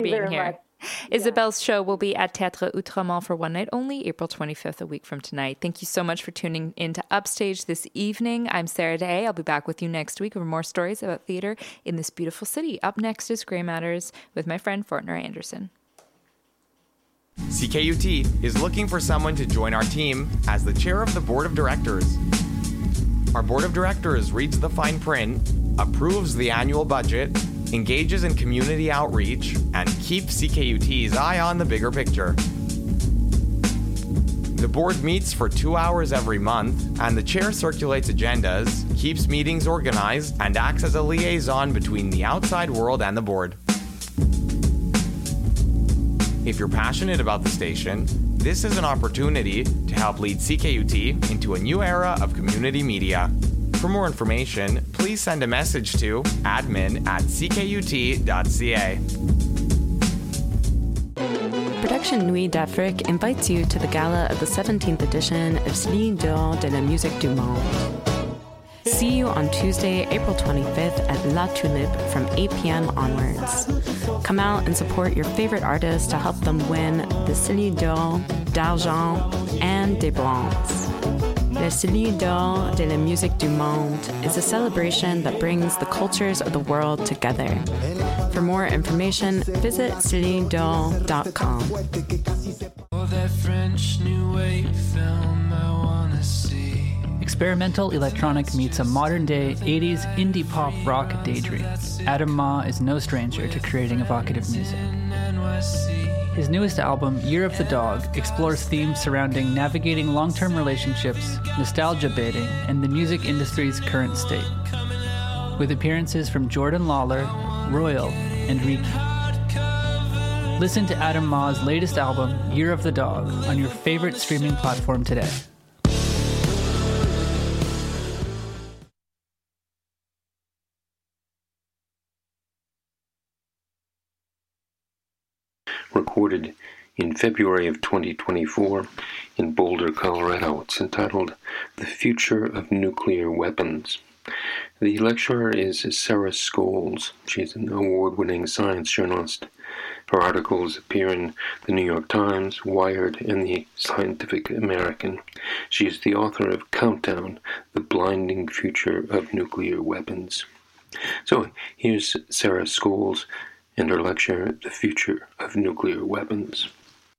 being here. Much. Isabel's show will be at Théâtre Outremont for one night only, April 25th, a week from tonight. Thank you so much for tuning in to Upstage this evening. I'm Sarah Day. I'll be back with you next week with more stories about theater in this beautiful city. Up next is Grey Matters with my friend Fortner Anderson. CKUT is looking for someone to join our team as the chair of the board of directors. Our board of directors reads the fine print, approves the annual budget, engages in community outreach, and keeps CKUT's eye on the bigger picture. The board meets for 2 hours every month, and the chair circulates agendas, keeps meetings organized, and acts as a liaison between the outside world and the board. If you're passionate about the station, this is an opportunity to help lead CKUT into a new era of community media. For more information, please send a message to admin@ckut.ca. Production Nuit d'Afrique invites you to the gala of the 17th edition of Céline d'Or de la Musique du Monde. See you on Tuesday, April 25th at La Tulipe from 8 p.m. onwards. Come out and support your favorite artists to help them win the Céline d'Or, d'Argent, and des Bronzes. Le Céline d'Or de la Musique du Monde is a celebration that brings the cultures of the world together. For more information, visit CelineDor.com. Experimental electronic meets a modern-day 80s indie pop rock daydream. Adam Ma is no stranger to creating evocative music. His newest album, Year of the Dog, explores themes surrounding navigating long-term relationships, nostalgia baiting, and the music industry's current state. With appearances from Jordan Lawler, Royal, and Riki. Listen to Adam Ma's latest album, Year of the Dog, on your favorite streaming platform today. Recorded in February of 2024 in Boulder, Colorado. It's entitled The Future of Nuclear Weapons. The lecturer is Sarah Scholes. She's an award-winning science journalist. Her articles appear in the New York Times, Wired, and the Scientific American. She is the author of Countdown, The Blinding Future of Nuclear Weapons. So here's Sarah Scholes and her lecture, The Future of Nuclear Weapons.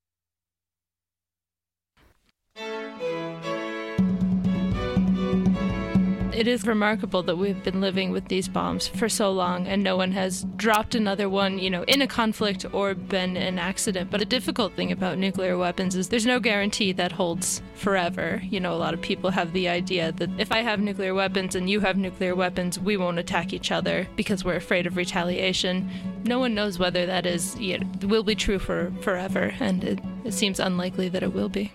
It is remarkable that we've been living with these bombs for so long and no one has dropped another one, in a conflict or been an accident. But the difficult thing about nuclear weapons is there's no guarantee that holds forever. A lot of people have the idea that if I have nuclear weapons and you have nuclear weapons, we won't attack each other because we're afraid of retaliation. No one knows whether that will be true for forever, and it seems unlikely that it will be.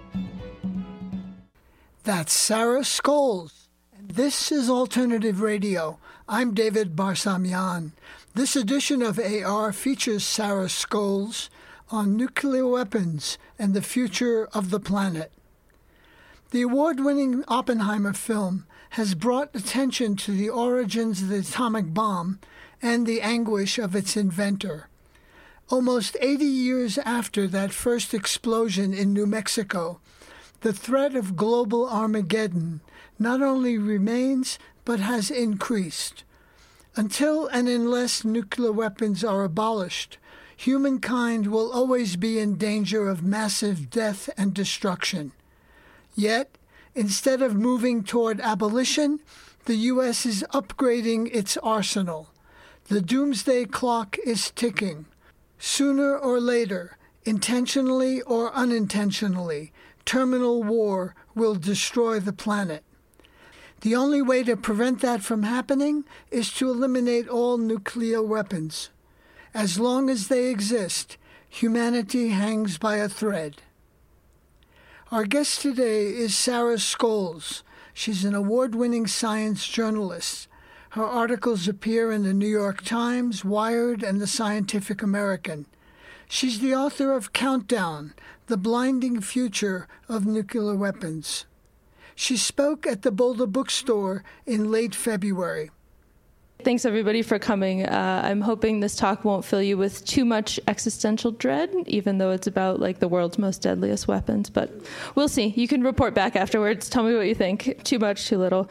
That's Sarah Scholes. This is Alternative Radio. I'm David Barsamian. This edition of AR features Sarah Scholes on nuclear weapons and the future of the planet. The award-winning Oppenheimer film has brought attention to the origins of the atomic bomb and the anguish of its inventor. Almost 80 years after that first explosion in New Mexico, the threat of global Armageddon not only remains, but has increased. Until and unless nuclear weapons are abolished, humankind will always be in danger of massive death and destruction. Yet, instead of moving toward abolition, the U.S. is upgrading its arsenal. The doomsday clock is ticking. Sooner or later, intentionally or unintentionally, terminal war will destroy the planet. The only way to prevent that from happening is to eliminate all nuclear weapons. As long as they exist, humanity hangs by a thread. Our guest today is Sarah Scholes. She's an award-winning science journalist. Her articles appear in the New York Times, Wired, and the Scientific American. She's the author of Countdown, The Blinding Future of Nuclear Weapons. She spoke at the Boulder Bookstore in late February. Thanks, everybody, for coming. I'm hoping this talk won't fill you with too much existential dread, even though it's about like the world's most deadliest weapons. But we'll see. You can report back afterwards. Tell me what you think. Too much, too little.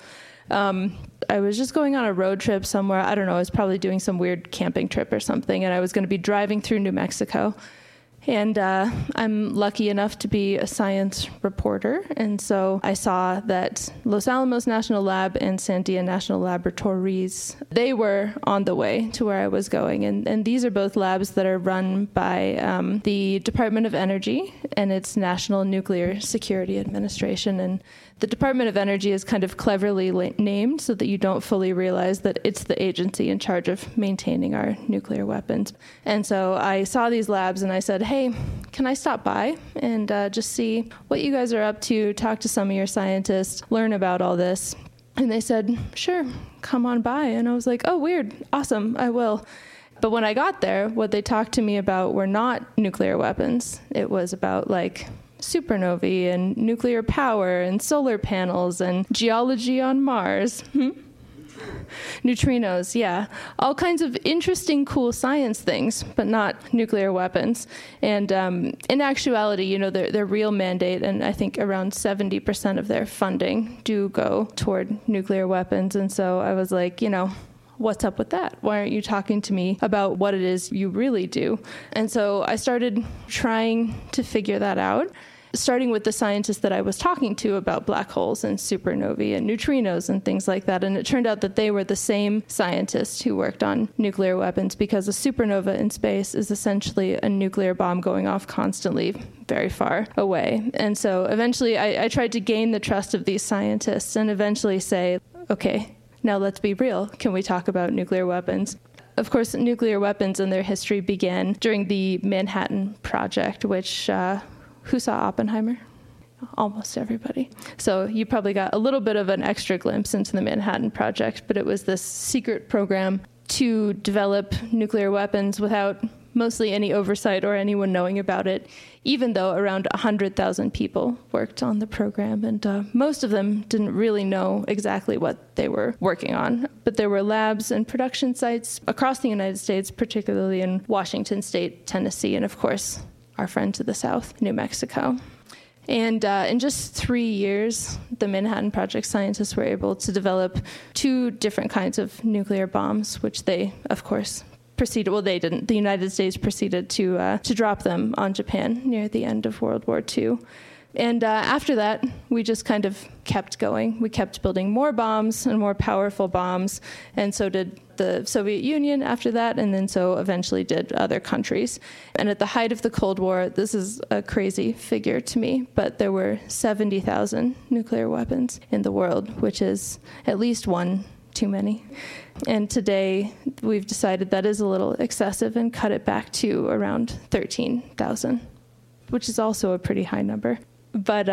I was just going on a road trip somewhere. I don't know. I was probably doing some weird camping trip or something, and I was going to be driving through New Mexico. And I'm lucky enough to be a science reporter. And so I saw that Los Alamos National Lab and Sandia National Laboratories, they were on the way to where I was going. And these are both labs that are run by the Department of Energy and its National Nuclear Security Administration. And the Department of Energy is kind of cleverly named so that you don't fully realize that it's the agency in charge of maintaining our nuclear weapons. And so I saw these labs and I said, hey, can I stop by and just see what you guys are up to, talk to some of your scientists, learn about all this? And they said, sure, come on by. And I was like, oh, weird. Awesome, I will. But when I got there, what they talked to me about were not nuclear weapons. It was about like supernovae and nuclear power and solar panels and geology on Mars. Neutrinos, yeah. All kinds of interesting, cool science things, but not nuclear weapons. And in actuality, you know, their real mandate, and I think around 70% of their funding do go toward nuclear weapons. And so I was like, you know, what's up with that? Why aren't you talking to me about what it is you really do? And so I started trying to figure that out, starting with the scientists that I was talking to about black holes and supernovae and neutrinos and things like that. And it turned out that they were the same scientists who worked on nuclear weapons, because a supernova in space is essentially a nuclear bomb going off constantly very far away. And so eventually I tried to gain the trust of these scientists and eventually say, okay, now let's be real. Can we talk about nuclear weapons? Of course, nuclear weapons and their history began during the Manhattan Project, which who saw Oppenheimer? Almost everybody. So you probably got a little bit of an extra glimpse into the Manhattan Project, but it was this secret program to develop nuclear weapons without mostly any oversight or anyone knowing about it, even though around 100,000 people worked on the program. And most of them didn't really know exactly what they were working on. But there were labs and production sites across the United States, particularly in Washington State, Tennessee, and of course, our friend to the south, New Mexico. And in just 3 years, the Manhattan Project scientists were able to develop 2 different kinds of nuclear bombs, which they, of course, proceeded, well, they didn't. The United States proceeded to drop them on Japan near the end of World War II. And after that, we just kind of kept going. We kept building more bombs and more powerful bombs, and so did the Soviet Union after that, and then so eventually did other countries. And at the height of the Cold War, this is a crazy figure to me, but there were 70,000 nuclear weapons in the world, which is at least one too many. And today, we've decided that is a little excessive and cut it back to around 13,000, which is also a pretty high number. But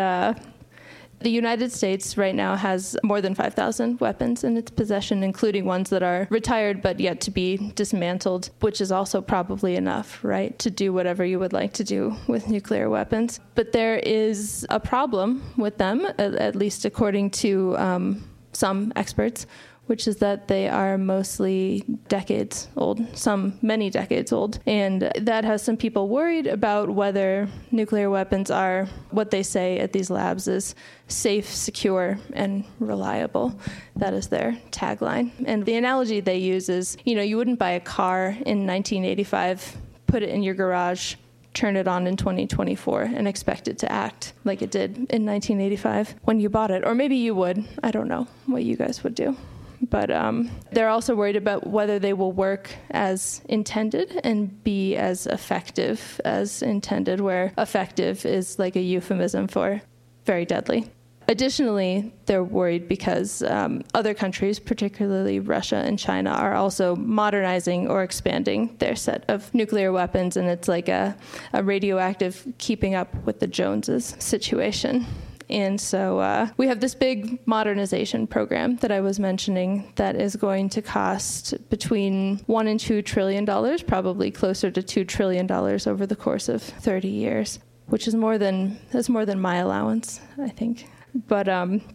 the United States right now has more than 5,000 weapons in its possession, including ones that are retired but yet to be dismantled, which is also probably enough, right, to do whatever you would like to do with nuclear weapons. But there is a problem with them, at least according to some experts, which is that they are mostly decades old, many decades old. And that has some people worried about whether nuclear weapons are what they say at these labs is safe, secure, and reliable. That is their tagline. And the analogy they use is, you wouldn't buy a car in 1985, put it in your garage, turn it on in 2024 and expect it to act like it did in 1985 when you bought it. Or maybe you would. I don't know what you guys would do. But they're also worried about whether they will work as intended and be as effective as intended, where effective is like a euphemism for very deadly. Additionally, they're worried because other countries, particularly Russia and China, are also modernizing or expanding their set of nuclear weapons, and it's like a radioactive keeping up with the Joneses situation. And so we have this big modernization program that I was mentioning that is going to cost between $1 and $2 trillion, probably closer to $2 trillion over the course of 30 years, which is more than my allowance, I think. But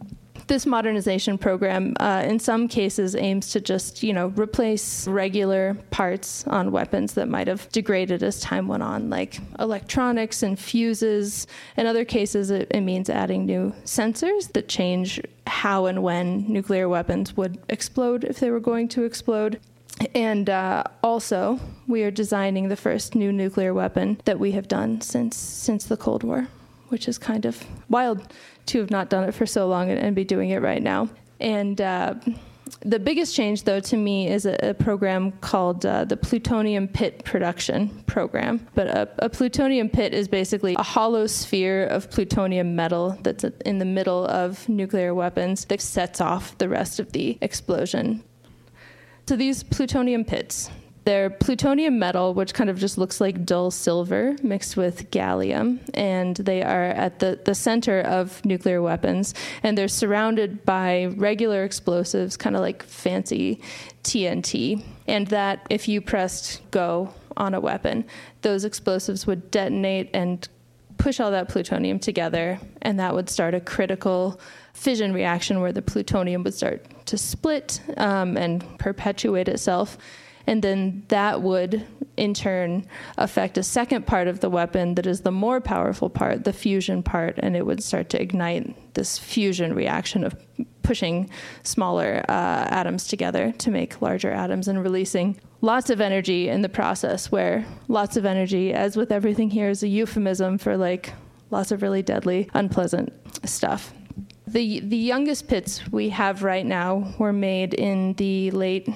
This modernization program, in some cases, aims to just, replace regular parts on weapons that might have degraded as time went on, like electronics and fuses. In other cases, it means adding new sensors that change how and when nuclear weapons would explode if they were going to explode. And also, we are designing the first new nuclear weapon that we have done since the Cold War, which is kind of wild to have not done it for so long and be doing it right now. And the biggest change, though, to me is a program called the Plutonium Pit Production Program. But a plutonium pit is basically a hollow sphere of plutonium metal that's in the middle of nuclear weapons that sets off the rest of the explosion. So these plutonium pits, they're plutonium metal, which kind of just looks like dull silver mixed with gallium, and they are at the center of nuclear weapons, and they're surrounded by regular explosives, kind of like fancy TNT, and that if you pressed go on a weapon, those explosives would detonate and push all that plutonium together, and that would start a critical fission reaction where the plutonium would start to split and perpetuate itself. And then that would, in turn, affect a second part of the weapon that is the more powerful part, the fusion part, and it would start to ignite this fusion reaction of pushing smaller atoms together to make larger atoms and releasing lots of energy in the process, where lots of energy, as with everything here, is a euphemism for like lots of really deadly, unpleasant stuff. The youngest pits we have right now were made in the late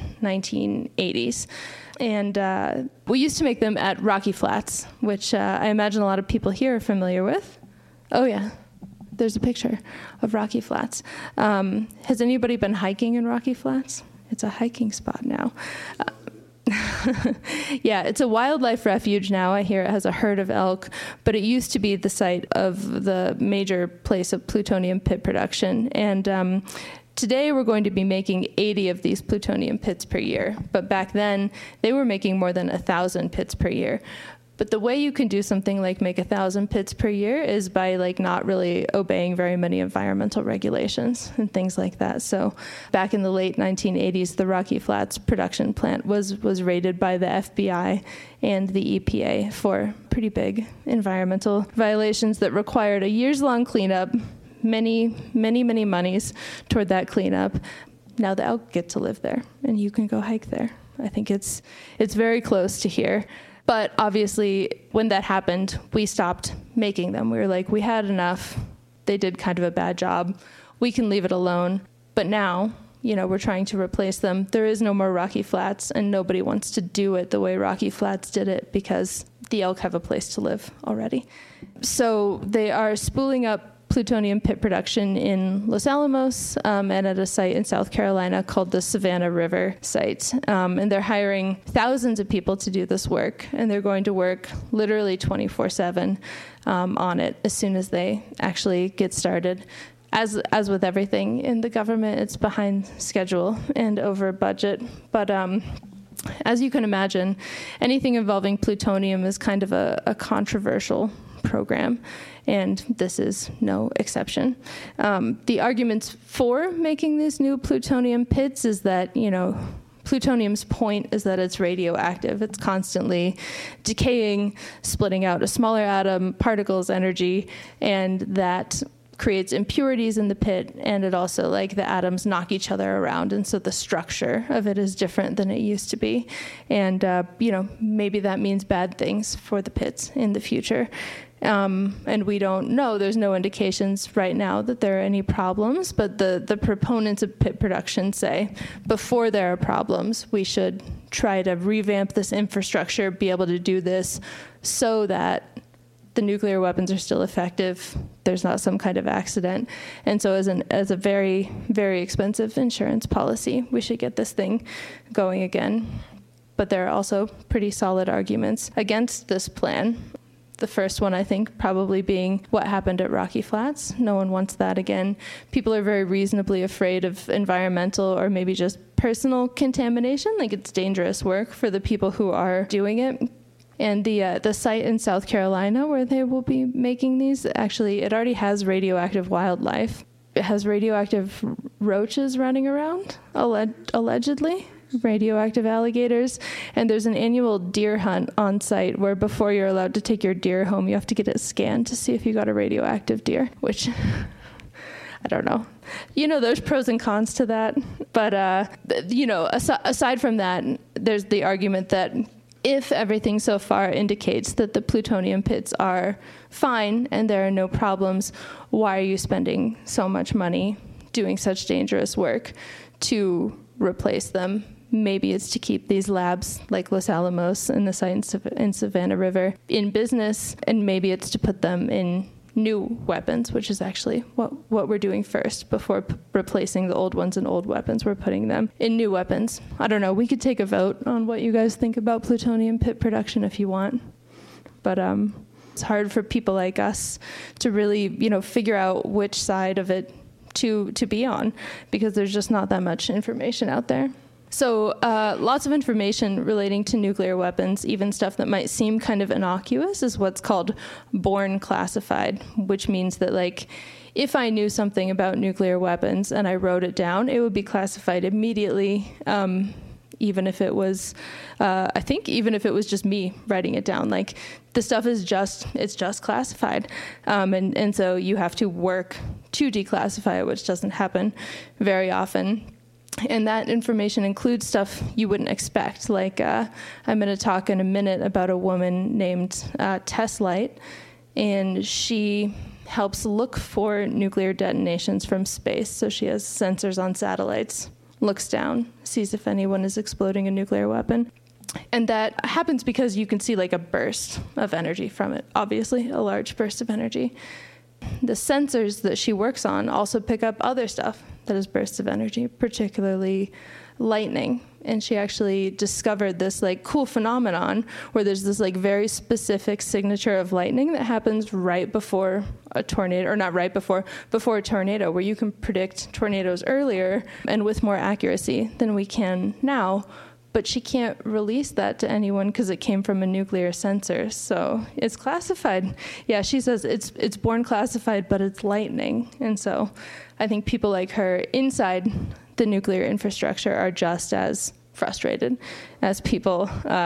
1980s. And we used to make them at Rocky Flats, which I imagine a lot of people here are familiar with. Oh, yeah. There's a picture of Rocky Flats. Has anybody been hiking in Rocky Flats? It's a hiking spot now. Yeah, it's a wildlife refuge now. I hear it has a herd of elk, but it used to be the site of the major place of plutonium pit production. And today we're going to be making 80 of these plutonium pits per year. But back then, they were making more than 1,000 pits per year. But the way you can do something like make 1,000 pits per year is by like not really obeying very many environmental regulations and things like that. So back in the late 1980s, the Rocky Flats production plant was raided by the FBI and the EPA for pretty big environmental violations that required a years-long cleanup, many monies toward that cleanup. Now the elk get to live there, and you can go hike there. I think it's very close to here. But obviously, when that happened, we stopped making them. We were like, we had enough. They did kind of a bad job. We can leave it alone. But now, we're trying to replace them. There is no more Rocky Flats, and nobody wants to do it the way Rocky Flats did it because the elk have a place to live already. So they are spooling up plutonium pit production in Los Alamos and at a site in South Carolina called the Savannah River site. And they're hiring thousands of people to do this work, and they're going to work literally 24/7 on it as soon as they actually get started. As with everything in the government, it's behind schedule and over budget. But as you can imagine, anything involving plutonium is kind of a controversial program, and this is no exception. The arguments for making these new plutonium pits is that, plutonium's point is that it's radioactive. It's constantly decaying, splitting out a smaller atom, particles, energy, and that creates impurities in the pit, and it also, the atoms knock each other around, and so the structure of it is different than it used to be. And, maybe that means bad things for the pits in the future. And we don't know. There's no indications right now that there are any problems, but the proponents of pit production say before there are problems, we should try to revamp this infrastructure, be able to do this so that the nuclear weapons are still effective, there's not some kind of accident. And so as a very, very expensive insurance policy, we should get this thing going again. But there are also pretty solid arguments against this plan. The first one, I think, probably being what happened at Rocky Flats. No one wants that again. People are very reasonably afraid of environmental or maybe just personal contamination. It's dangerous work for the people who are doing it. And the site in South Carolina where they will be making these, actually, it already has radioactive wildlife. has radioactive roaches running around, allegedly. Radioactive alligators, and there's an annual deer hunt on site where before you're allowed to take your deer home, you have to get it scanned to see if you got a radioactive deer, which I don't know. There's pros and cons to that, but aside from that, there's the argument that if everything so far indicates that the plutonium pits are fine and there are no problems, why are you spending so much money doing such dangerous work to replace them? Maybe it's to keep these labs like Los Alamos and the site in Savannah River in business, and maybe it's to put them in new weapons, which is actually what we're doing first. Before replacing the old ones in old weapons, we're putting them in new weapons. I don't know. We could take a vote on what you guys think about plutonium pit production if you want. But it's hard for people like us to really, figure out which side of it to be on, because there's just not that much information out there. So lots of information relating to nuclear weapons, even stuff that might seem kind of innocuous, is what's called born classified, which means that, like, if I knew something about nuclear weapons and I wrote it down, it would be classified immediately, even if it was, even if it was just me writing it down. Like, the stuff is just classified. And so you have to work to declassify it, which doesn't happen very often. And that information includes stuff you wouldn't expect. Like, I'm going to talk in a minute about a woman named Tess Light, and she helps look for nuclear detonations from space. So she has sensors on satellites, looks down, sees if anyone is exploding a nuclear weapon. And that happens because you can see, like, a burst of energy from it, obviously, a large burst of energy. The sensors that she works on also pick up other stuff that is bursts of energy, particularly lightning. And she actually discovered this, like, cool phenomenon where there's this, like, very specific signature of lightning that happens right before a tornado, or not right before a tornado, where you can predict tornadoes earlier and with more accuracy than we can now. But she can't release that to anyone because it came from a nuclear sensor. So it's classified. Yeah, she says it's born classified, but it's lightning. And so I think people like her inside the nuclear infrastructure are just as frustrated as people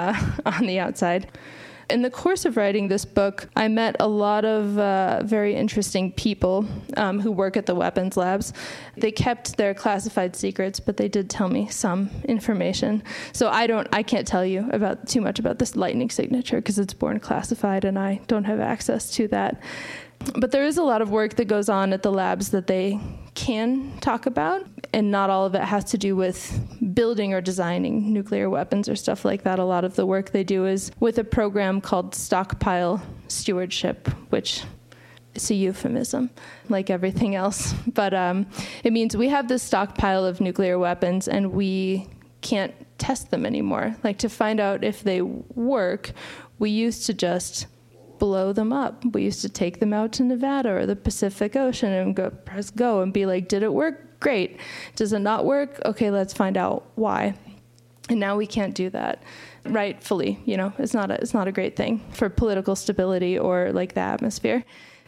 on the outside. In the course of writing this book, I met a lot of very interesting people who work at the weapons labs. They kept their classified secrets, but they did tell me some information. So I can't tell you too much about this lightning signature because it's born classified and I don't have access to that. But there is a lot of work that goes on at the labs that they can talk about, and not all of it has to do with building or designing nuclear weapons or stuff like that. A lot of the work they do is with a program called stockpile stewardship, which is a euphemism, like everything else. But it means we have this stockpile of nuclear weapons, and we can't test them anymore. Like, to find out if they work, we used to just blow them up. We used to take them out to Nevada or the Pacific Ocean and press go and be like, did it work? Great. Does it not work? Okay, let's find out why. And now we can't do that rightfully. It's not a great thing for political stability or, like, the atmosphere.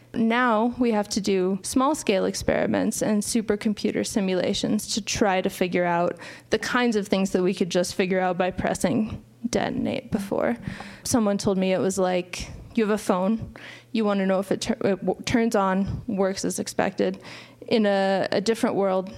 Now we have to do small-scale experiments and supercomputer simulations to try to figure out the kinds of things that we could just figure out by pressing detonate before. Someone told me it was like, you have a phone, you want to know if it turns on, works as expected. In a different world,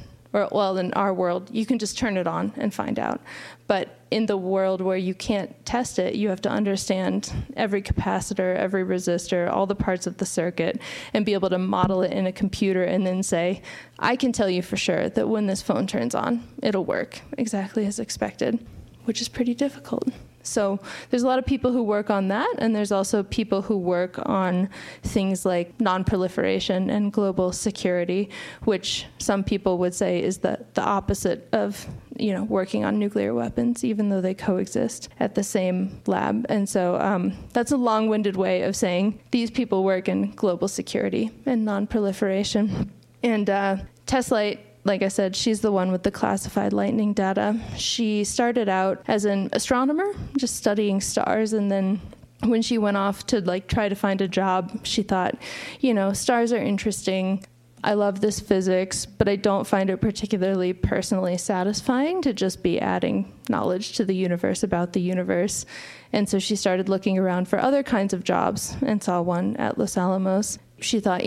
in our world, you can just turn it on and find out. But in the world where you can't test it, you have to understand every capacitor, every resistor, all the parts of the circuit, and be able to model it in a computer and then say, I can tell you for sure that when this phone turns on, it'll work exactly as expected, which is pretty difficult. So there's a lot of people who work on that, and there's also people who work on things like non-proliferation and global security, which some people would say is the opposite of, working on nuclear weapons, even though they coexist at the same lab. And so that's a long-winded way of saying these people work in global security and non-proliferation. And Tess Light, like I said, she's the one with the classified lightning data. She started out as an astronomer, just studying stars, and then when she went off to, like, try to find a job, she thought, stars are interesting. I love this physics, but I don't find it particularly personally satisfying to just be adding knowledge to the universe about the universe. And so she started looking around for other kinds of jobs and saw one at Los Alamos. She thought,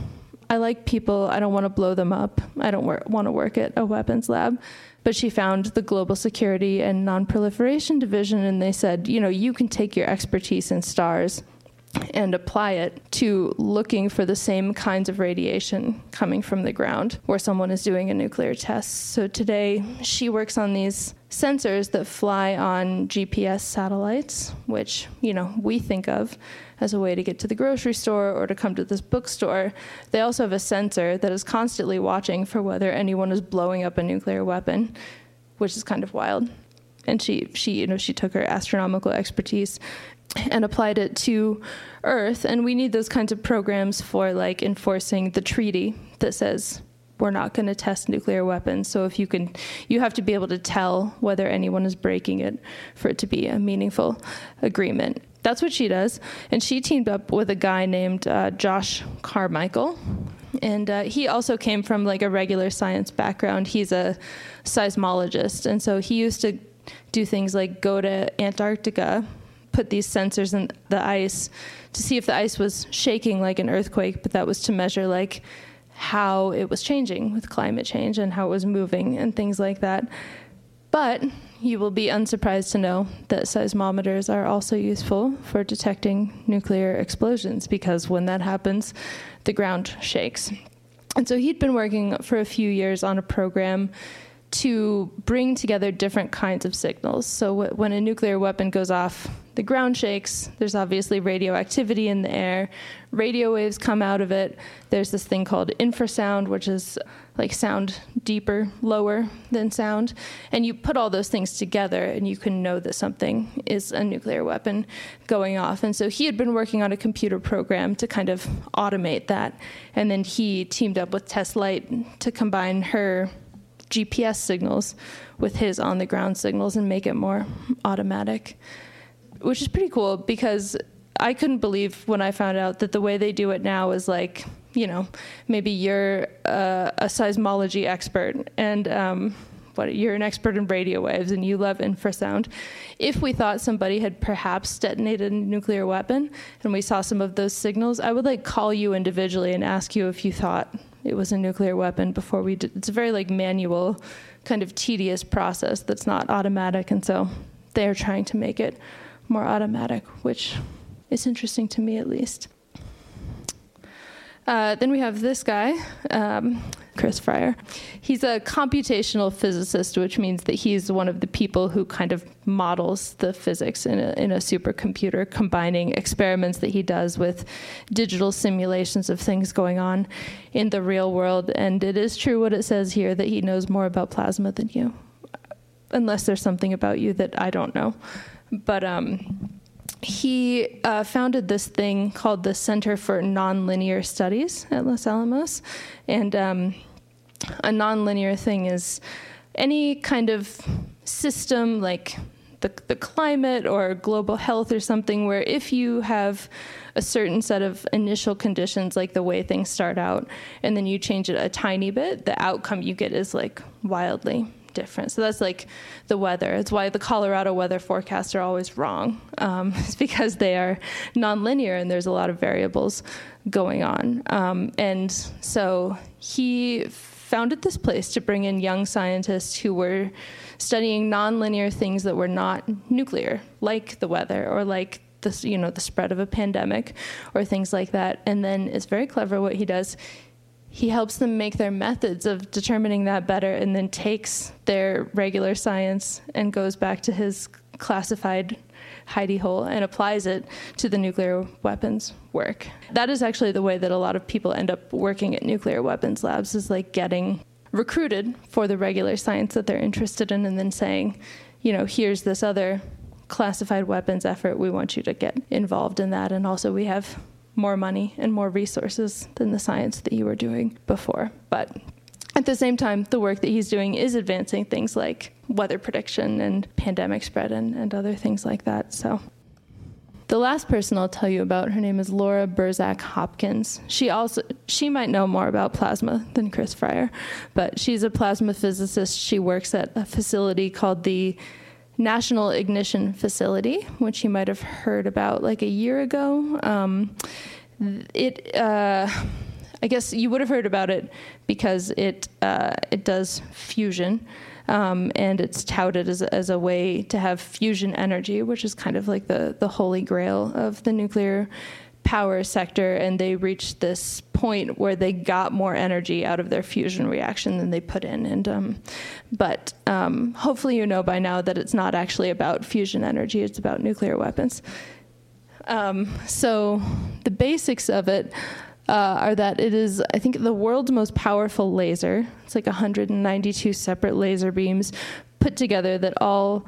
I like people. I don't want to blow them up. I don't want to work at a weapons lab. But she found the Global Security and Non-Proliferation Division, and they said, you can take your expertise in stars and apply it to looking for the same kinds of radiation coming from the ground where someone is doing a nuclear test. So today she works on these sensors that fly on GPS satellites, which, we think of as a way to get to the grocery store or to come to this bookstore. They also have a sensor that is constantly watching for whether anyone is blowing up a nuclear weapon, which is kind of wild. And she took her astronomical expertise and applied it to Earth. And we need those kinds of programs for enforcing the treaty that says we're not going to test nuclear weapons. So if you have to be able to tell whether anyone is breaking it for it to be a meaningful agreement. That's what she does. And she teamed up with a guy named Josh Carmichael. And he also came from a regular science background. He's a seismologist. And so he used to do things like go to Antarctica, put these sensors in the ice to see if the ice was shaking like an earthquake, but that was to measure how it was changing with climate change and how it was moving and things like that. But you will be unsurprised to know that seismometers are also useful for detecting nuclear explosions, because when that happens, the ground shakes. And so he'd been working for a few years on a program to bring together different kinds of signals. So when a nuclear weapon goes off, the ground shakes. There's obviously radioactivity in the air. Radio waves come out of it. There's this thing called infrasound, which is sound deeper, lower than sound. And you put all those things together and you can know that something is a nuclear weapon going off. And so he had been working on a computer program to kind of automate that. And then he teamed up with Tess Light to combine her GPS signals with his on-the-ground signals and make it more automatic, which is pretty cool, because I couldn't believe when I found out that the way they do it now is maybe you're a seismology expert and you're an expert in radio waves and you love infrasound. If we thought somebody had perhaps detonated a nuclear weapon and we saw some of those signals, I would call you individually and ask you if you thought it was a nuclear weapon before we did. It's a very manual, kind of tedious process that's not automatic, and so they're trying to make it more automatic, which is interesting to me at least. Then we have this guy, Chris Fryer. He's a computational physicist, which means that he's one of the people who kind of models the physics in a supercomputer, combining experiments that he does with digital simulations of things going on in the real world. And it is true what it says here, that he knows more about plasma than you, unless there's something about you that I don't know. But he founded this thing called the Center for Nonlinear Studies at Los Alamos. And a nonlinear thing is any kind of system like the climate or global health or something, where if you have a certain set of initial conditions, like the way things start out, and then you change it a tiny bit, the outcome you get is wildly different. So that's the weather. It's why the Colorado weather forecasts are always wrong. It's because they are nonlinear and there's a lot of variables going on. And so he founded this place to bring in young scientists who were studying nonlinear things that were not nuclear, like the weather or like the spread of a pandemic or things like that. And then it's very clever what he does. He helps them make their methods of determining that better, and then takes their regular science and goes back to his classified hidey hole and applies it to the nuclear weapons work. That is actually the way that a lot of people end up working at nuclear weapons labs, is getting recruited for the regular science that they're interested in, and then saying, here's this other classified weapons effort. We want you to get involved in that. And also we have more money and more resources than the science that you were doing before. But at the same time, the work that he's doing is advancing things like weather prediction and pandemic spread and other things like that. So The last person I'll tell you about, her name is Laura Burzak Hopkins. She might know more about plasma than Chris Fryer, but she's a plasma physicist. She works at a facility called the National Ignition Facility, which you might have heard about like a year ago. I guess you would have heard about it because it does fusion. And it's touted as a way to have fusion energy, which is kind of like the holy grail of the nuclear power sector. And they reached this point where they got more energy out of their fusion reaction than they put in. And but hopefully you know by now that it's not actually about fusion energy; it's about nuclear weapons. So the basics of it are that it is, I think, the world's most powerful laser. It's like 192 separate laser beams put together that all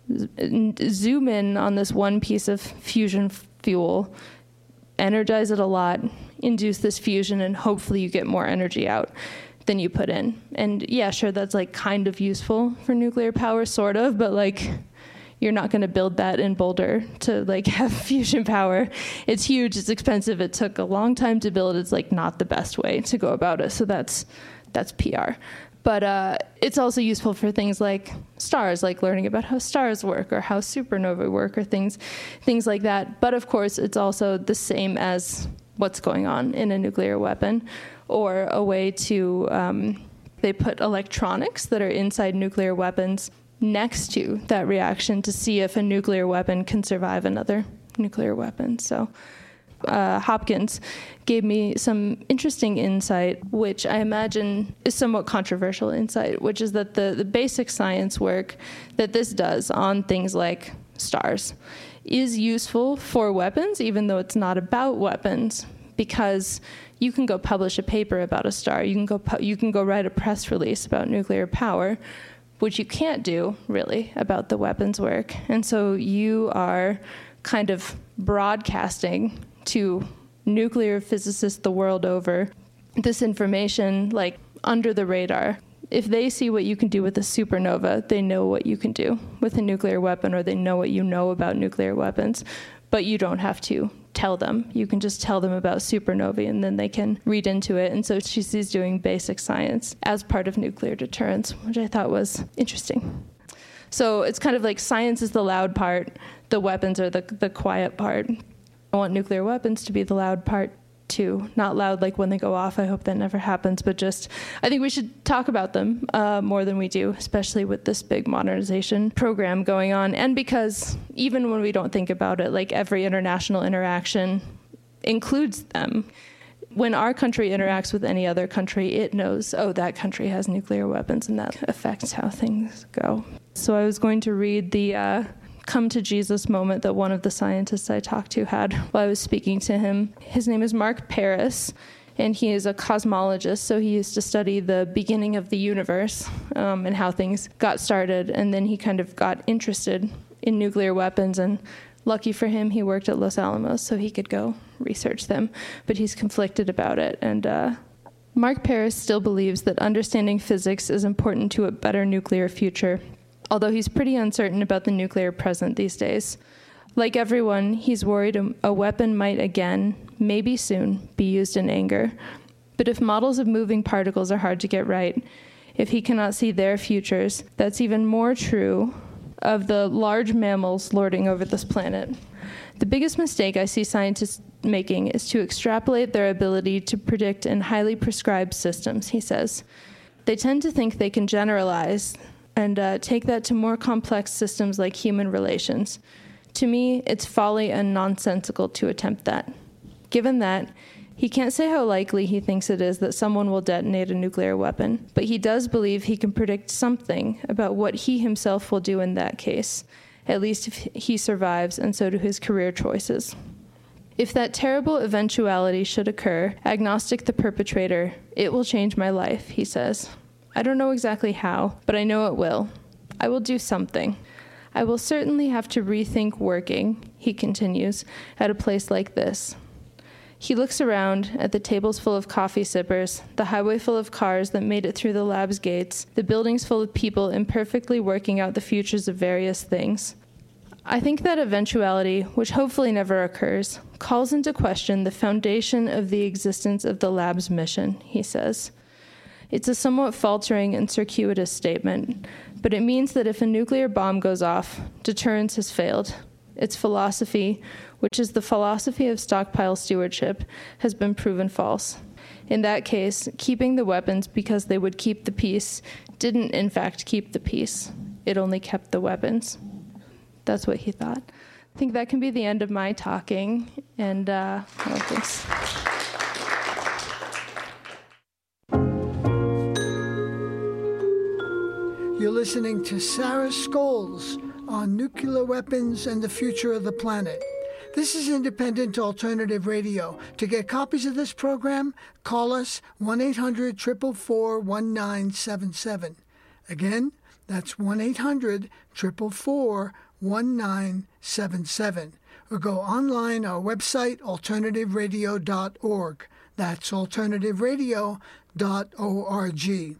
zoom in on this one piece of fusion fuel, energize it a lot, induce this fusion, and hopefully you get more energy out than you put in. And yeah, sure, that's like kind of useful for nuclear power, sort of, but like you're not going to build that in Boulder to like have fusion power. It's huge, it's expensive, it took a long time to build. It's like not the best way to go about it. So that's PR. But it's also useful for things like stars, like learning about how stars work or how supernovae work or things like that. But of course, it's also the same as what's going on in a nuclear weapon, or a way to, they put electronics that are inside nuclear weapons next to that reaction to see if a nuclear weapon can survive another nuclear weapon. So Hopkins gave me some interesting insight, which I imagine is somewhat controversial insight, which is that the basic science work that this does on things like stars is useful for weapons, even though it's not about weapons, because you can go publish a paper about a star. You can go write a press release about nuclear power, which you can't do, really, about the weapons work. And so you are kind of broadcasting to nuclear physicists the world over this information, like, under the radar. If they see what you can do with a supernova, they know what you can do with a nuclear weapon, or they know what you know about nuclear weapons. But you don't have to tell them. You can just tell them about supernovae, and then they can read into it. And so she's doing basic science as part of nuclear deterrence, which I thought was interesting. So it's kind of like science is the loud part, the weapons are the quiet part. I want nuclear weapons to be the loud part too. Not loud like when they go off, I hope that never happens, but just, I think we should talk about them more than we do, especially with this big modernization program going on. And because even when we don't think about it, like every international interaction includes them. When our country interacts with any other country, it knows, oh, that country has nuclear weapons, and that affects how things go. So I was going to read the come to Jesus moment that one of the scientists I talked to had while I was speaking to him. His name is Mark Paris, and he is a cosmologist, so he used to study the beginning of the universe and how things got started, and then he kind of got interested in nuclear weapons, and lucky for him, he worked at Los Alamos, so he could go research them, but he's conflicted about it. And Mark Paris still believes that understanding physics is important to a better nuclear future, although he's pretty uncertain about the nuclear present these days. Like everyone, he's worried a weapon might again, maybe soon, be used in anger. But if models of moving particles are hard to get right, if he cannot see their futures, that's even more true of the large mammals lording over this planet. The biggest mistake I see scientists making is to extrapolate their ability to predict in highly prescribed systems, he says. They tend to think they can generalize and take that to more complex systems like human relations. To me, it's folly and nonsensical to attempt that. Given that, he can't say how likely he thinks it is that someone will detonate a nuclear weapon, but he does believe he can predict something about what he himself will do in that case, at least if he survives, and so do his career choices. If that terrible eventuality should occur, agnostic the perpetrator, it will change my life, he says. I don't know exactly how, but I know it will. I will do something. I will certainly have to rethink working, he continues, at a place like this. He looks around at the tables full of coffee sippers, the highway full of cars that made it through the lab's gates, the buildings full of people imperfectly working out the futures of various things. I think that eventuality, which hopefully never occurs, calls into question the foundation of the existence of the lab's mission, he says. It's a somewhat faltering and circuitous statement, but it means that if a nuclear bomb goes off, deterrence has failed. Its philosophy, which is the philosophy of stockpile stewardship, has been proven false. In that case, keeping the weapons because they would keep the peace didn't in fact keep the peace. It only kept the weapons. That's what he thought. I think that can be the end of my talking, and thanks. You're listening to Sarah Scholes on nuclear weapons and the future of the planet. This is Independent Alternative Radio. To get copies of this program, call us 1-800-444-1977. Again, that's 1-800-444-1977. Or go online, our website, alternativeradio.org. That's alternativeradio.org.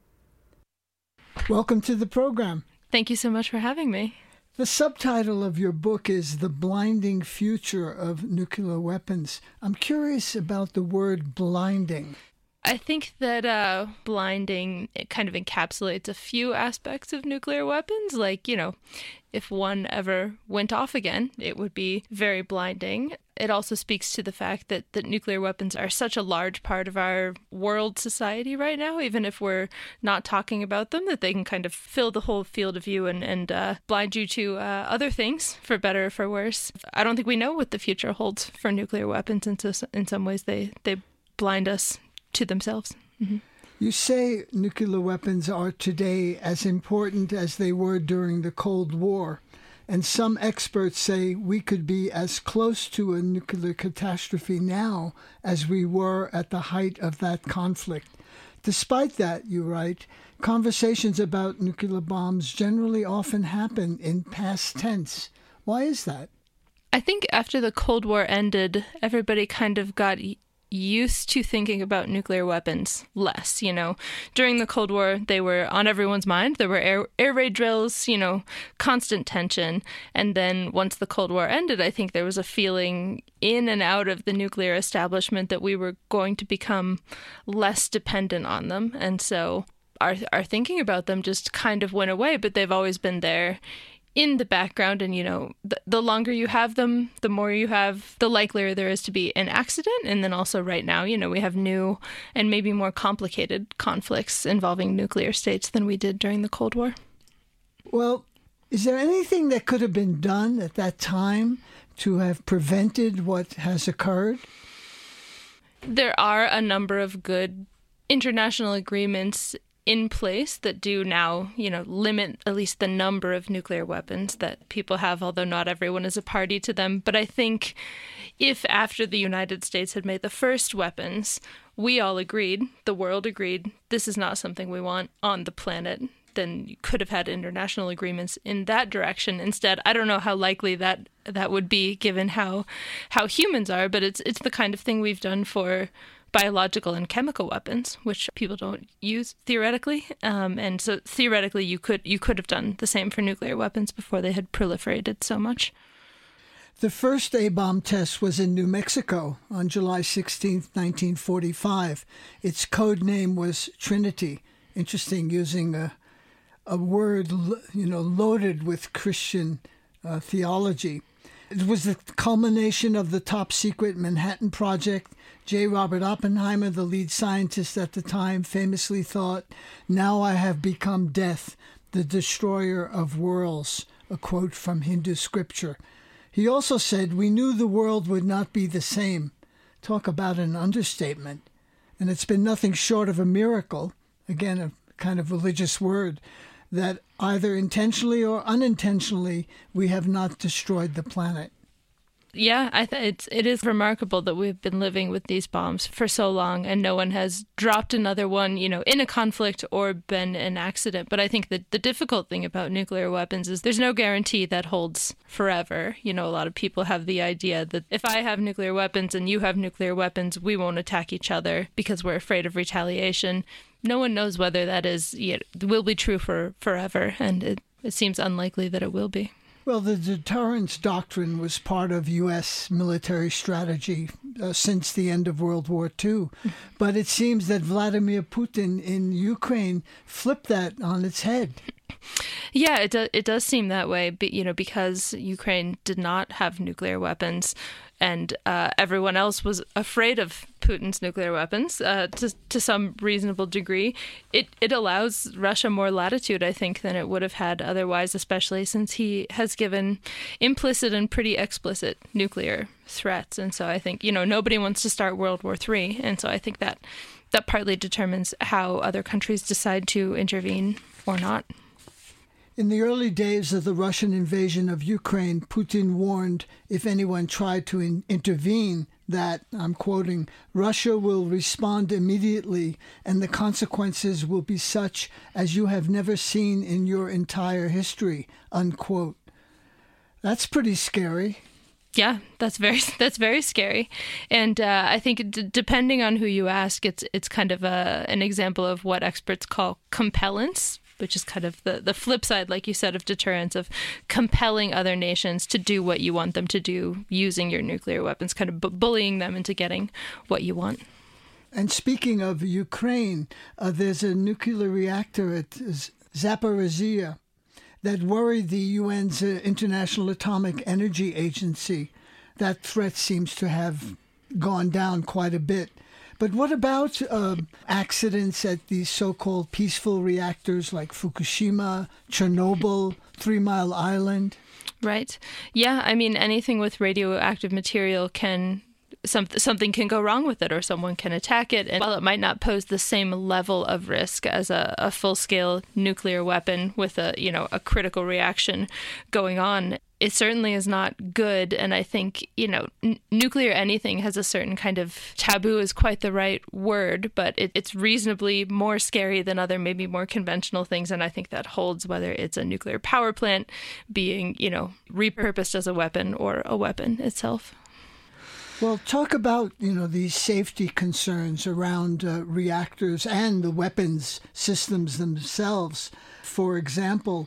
Welcome to the program. Thank you so much for having me. The subtitle of your book is The Blinding Future of Nuclear Weapons. I'm curious about the word blinding. I think that blinding, it kind of encapsulates a few aspects of nuclear weapons. Like, if one ever went off again, it would be very blinding. It also speaks to the fact that nuclear weapons are such a large part of our world society right now, even if we're not talking about them, that they can kind of fill the whole field of view and blind you to other things, for better or for worse. I don't think we know what the future holds for nuclear weapons, and so in some ways they blind us to themselves. Mm-hmm. You say nuclear weapons are today as important as they were during the Cold War, and some experts say we could be as close to a nuclear catastrophe now as we were at the height of that conflict. Despite that, you write, conversations about nuclear bombs generally often happen in past tense. Why is that? I think after the Cold War ended, everybody kind of got used to thinking about nuclear weapons less. During the Cold War, they were on everyone's mind. There were air raid drills, constant tension. And then once the Cold War ended, I think there was a feeling in and out of the nuclear establishment that we were going to become less dependent on them. And so our thinking about them just kind of went away, but they've always been there in the background. And, the longer you have them, the more you have, the likelier there is to be an accident. And then also right now, we have new and maybe more complicated conflicts involving nuclear states than we did during the Cold War. Well, is there anything that could have been done at that time to have prevented what has occurred? There are a number of good international agreements in place that do now, limit at least the number of nuclear weapons that people have, although not everyone is a party to them. But I think if after the United States had made the first weapons, we all agreed, the world agreed, this is not something we want on the planet, then you could have had international agreements in that direction. Instead, I don't know how likely that would be given how humans are, but it's the kind of thing we've done for biological and chemical weapons, which people don't use theoretically. And so theoretically, you could have done the same for nuclear weapons before they had proliferated so much. The first A-bomb test was in New Mexico on July 16, 1945. Its code name was Trinity. Interesting, using a word, loaded with Christian theology. It was the culmination of the top-secret Manhattan Project. J. Robert Oppenheimer, the lead scientist at the time, famously thought, "Now I have become death, the destroyer of worlds," a quote from Hindu scripture. He also said, "We knew the world would not be the same." Talk about an understatement. And it's been nothing short of a miracle, again, a kind of religious word, that either intentionally or unintentionally, we have not destroyed the planet. Yeah, it is remarkable that we've been living with these bombs for so long and no one has dropped another one, in a conflict or been an accident. But I think that the difficult thing about nuclear weapons is there's no guarantee that holds forever. A lot of people have the idea that if I have nuclear weapons and you have nuclear weapons, we won't attack each other because we're afraid of retaliation. No one knows whether that will be true for forever, and it seems unlikely that it will be. Well, the deterrence doctrine was part of U.S. military strategy since the end of World War II. But it seems that Vladimir Putin in Ukraine flipped that on its head. Yeah, it does seem that way, because Ukraine did not have nuclear weapons, and everyone else was afraid of Putin's nuclear weapons to some reasonable degree. It allows Russia more latitude, I think, than it would have had otherwise, especially since he has given implicit and pretty explicit nuclear threats. And so I think, nobody wants to start World War III. And so I think that partly determines how other countries decide to intervene or not. In the early days of the Russian invasion of Ukraine, Putin warned if anyone tried to intervene that, I'm quoting, Russia will respond immediately and the consequences will be such as you have never seen in your entire history, unquote. That's pretty scary. Yeah, that's very scary. And I think depending on who you ask, it's kind of an example of what experts call compellence, which is kind of the flip side, like you said, of deterrence, of compelling other nations to do what you want them to do using your nuclear weapons, kind of bullying them into getting what you want. And speaking of Ukraine, there's a nuclear reactor at Zaporizhzhia that worried the UN's International Atomic Energy Agency. That threat seems to have gone down quite a bit. But what about accidents at these so-called peaceful reactors like Fukushima, Chernobyl, 3 Mile Island? Right. Yeah, I mean, anything with radioactive material something can go wrong with it, or someone can attack it. And while it might not pose the same level of risk as a full-scale nuclear weapon with a critical reaction going on, it certainly is not good. And I think, nuclear anything has a certain kind of taboo is quite the right word, but it's reasonably more scary than other, maybe more conventional things. And I think that holds whether it's a nuclear power plant being, repurposed as a weapon or a weapon itself. Well, talk about, these safety concerns around reactors and the weapons systems themselves. For example,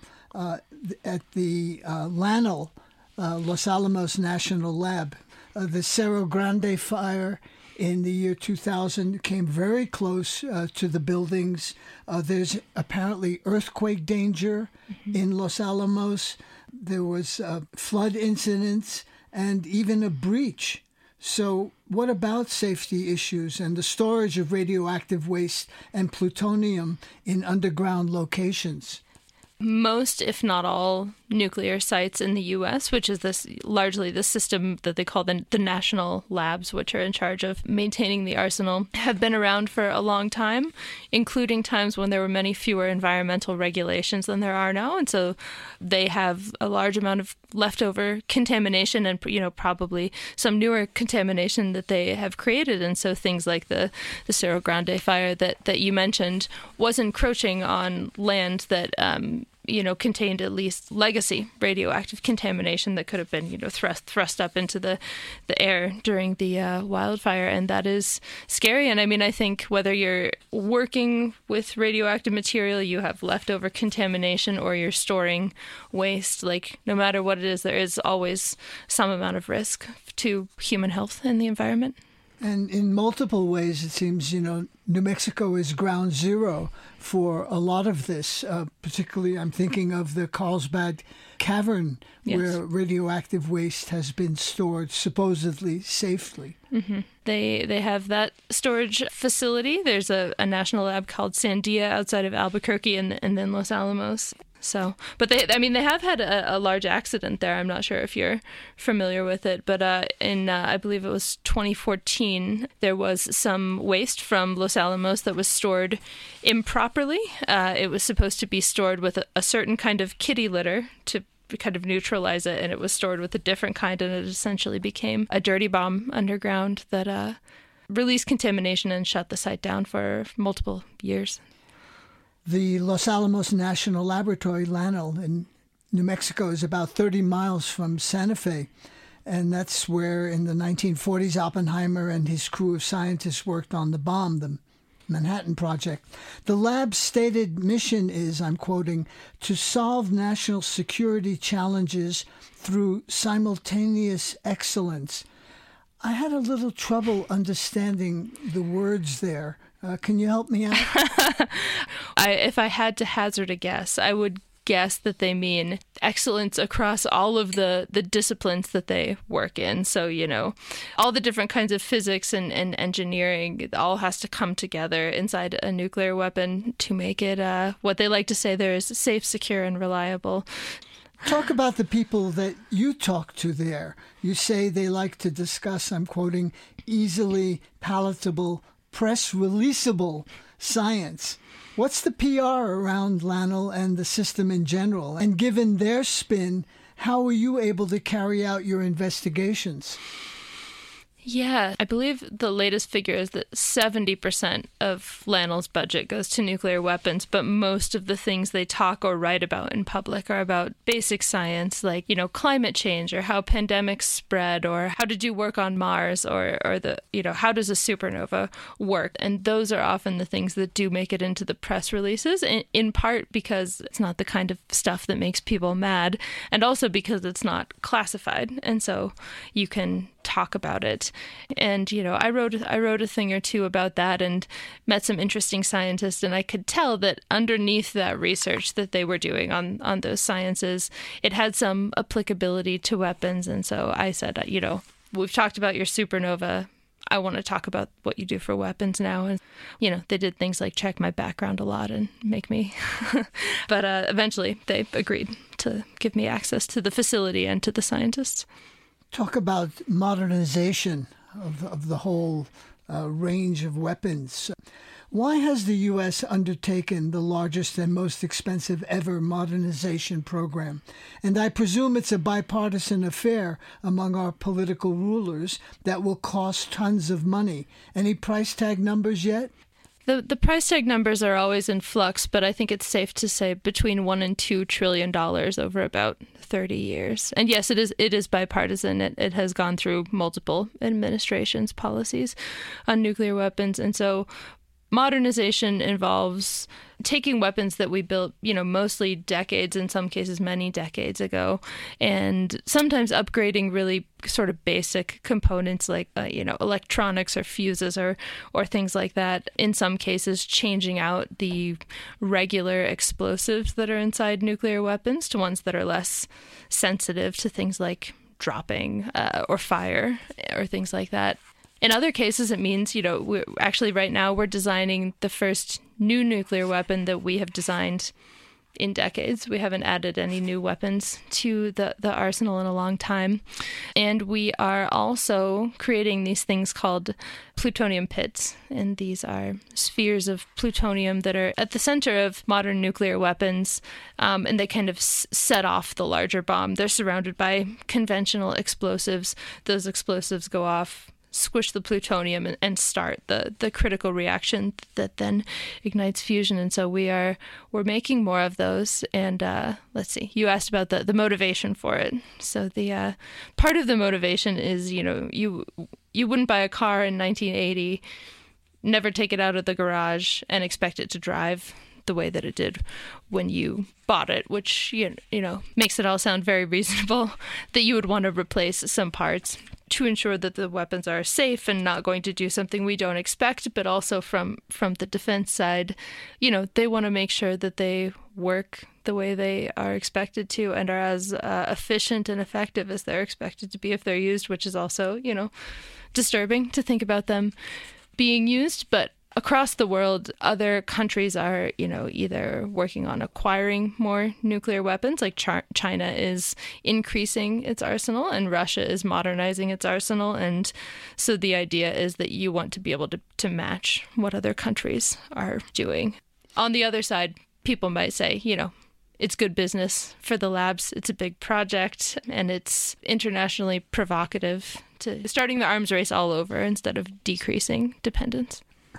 at the LANL, Los Alamos National Lab, the Cerro Grande fire in the year 2000 came very close to the buildings. There's apparently earthquake danger in Los Alamos. There was flood incidents and even a breach. So what about safety issues and the storage of radioactive waste and plutonium in underground locations? Most, if not all, nuclear sites in the U.S., which is largely the system that they call the national labs, which are in charge of maintaining the arsenal, have been around for a long time, including times when there were many fewer environmental regulations than there are now. And so they have a large amount of leftover contamination and, probably some newer contamination that they have created. And so things like the Cerro Grande fire that you mentioned was encroaching on land that contained at least legacy radioactive contamination that could have been, thrust up into the air during the wildfire. And that is scary. And I mean, I think whether you're working with radioactive material, you have leftover contamination, or you're storing waste, like no matter what it is, there is always some amount of risk to human health and the environment. And in multiple ways, it seems, New Mexico is ground zero for a lot of this. Particularly, I'm thinking of the Carlsbad Cavern, yes, where radioactive waste has been stored supposedly safely. Mm-hmm. They have that storage facility. There's a national lab called Sandia outside of Albuquerque and then Los Alamos. So, but they have had a large accident there. I'm not sure if you're familiar with it, but in I believe it was 2014, there was some waste from Los Alamos that was stored improperly. It was supposed to be stored with a certain kind of kitty litter to kind of neutralize it, and it was stored with a different kind, and it essentially became a dirty bomb underground that released contamination and shut the site down for multiple years. The Los Alamos National Laboratory, LANL, in New Mexico is about 30 miles from Santa Fe. And that's where in the 1940s Oppenheimer and his crew of scientists worked on the bomb. The Manhattan Project. The lab's stated mission is, I'm quoting, to solve national security challenges through simultaneous excellence. I had a little trouble understanding the words there. Can you help me out? If I had to hazard a guess, I would guess that they mean excellence across all of the disciplines that they work in. So, all the different kinds of physics and engineering, it all has to come together inside a nuclear weapon to make it what they like to say there is safe, secure, and reliable. Talk about the people that you talk to there. You say they like to discuss, I'm quoting, easily palatable, press releasable science. What's the PR around LANL and the system in general? And given their spin, how were you able to carry out your investigations? Yeah, I believe the latest figure is that 70% of LANL's budget goes to nuclear weapons, but most of the things they talk or write about in public are about basic science, like, climate change or how pandemics spread or how to do work on Mars or how does a supernova work? And those are often the things that do make it into the press releases, in part because it's not the kind of stuff that makes people mad, and also because it's not classified. And so you can talk about it. And, I wrote a thing or two about that and met some interesting scientists, and I could tell that underneath that research that they were doing on those sciences, it had some applicability to weapons. And so I said, we've talked about your supernova. I want to talk about what you do for weapons now. And, they did things like check my background a lot and make me. But eventually they agreed to give me access to the facility and to the scientists. Talk about modernization of the whole range of weapons. Why has the U.S. undertaken the largest and most expensive ever modernization program? And I presume it's a bipartisan affair among our political rulers that will cost tons of money. Any price tag numbers yet? The price tag numbers are always in flux, but I think it's safe to say between $1 and $2 trillion over about 30 years. And yes, it is bipartisan. It has gone through multiple administrations' policies on nuclear weapons. And so modernization involves taking weapons that we built, mostly decades, in some cases many decades ago, and sometimes upgrading really sort of basic components like, electronics or fuses or things like that. In some cases, changing out the regular explosives that are inside nuclear weapons to ones that are less sensitive to things like dropping or fire or things like that. In other cases, it means, we're actually right now we're designing the first new nuclear weapon that we have designed in decades. We haven't added any new weapons to the arsenal in a long time. And we are also creating these things called plutonium pits. And these are spheres of plutonium that are at the center of modern nuclear weapons. And they kind of set off the larger bomb. They're surrounded by conventional explosives. Those explosives go off, squish the plutonium and start the critical reaction that then ignites fusion. And so we're making more of those. And let's see, you asked about the motivation for it. So the part of the motivation is, you wouldn't buy a car in 1980, never take it out of the garage and expect it to drive the way that it did when you bought it, which, makes it all sound very reasonable that you would want to replace some parts to ensure that the weapons are safe and not going to do something we don't expect. But also from the defense side, they want to make sure that they work the way they are expected to and are as efficient and effective as they're expected to be if they're used, which is also, disturbing to think about them being used. But across the world, other countries are, either working on acquiring more nuclear weapons, like China is increasing its arsenal and Russia is modernizing its arsenal. And so the idea is that you want to be able to match what other countries are doing. On the other side, people might say, it's good business for the labs. It's a big project and it's internationally provocative to starting the arms race all over instead of decreasing dependence.